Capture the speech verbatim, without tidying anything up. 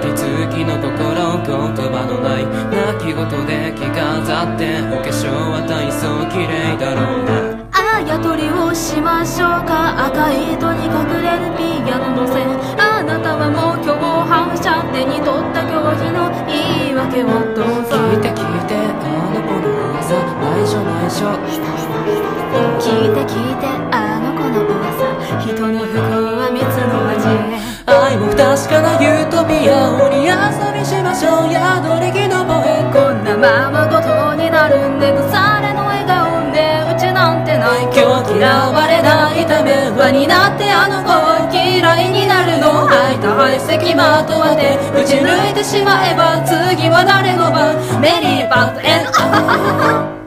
手つきの心言葉のない泣き言で着飾ってお化粧は体操綺麗だろうな。 あやとりをしましょうか。赤い糸に隠れるピアノの線。あなたはもう共犯者、手に取った拒否の言い訳をどうぞ。 聞いて聞いてあの子の噂、内緒内緒。 聞いて聞いてあの子の噂、人の不幸は蜜の味。 愛も不確かなユートピア、鬼遊びしましょう宿り木の声。 こんなままごとになるんで腐れの笑顔でうちなんてない。 今日嫌われないため輪になってあの子を嫌いになるの。吐いた排斥まとわて打ち抜いてしまえば次は誰の番。メリーパッドエン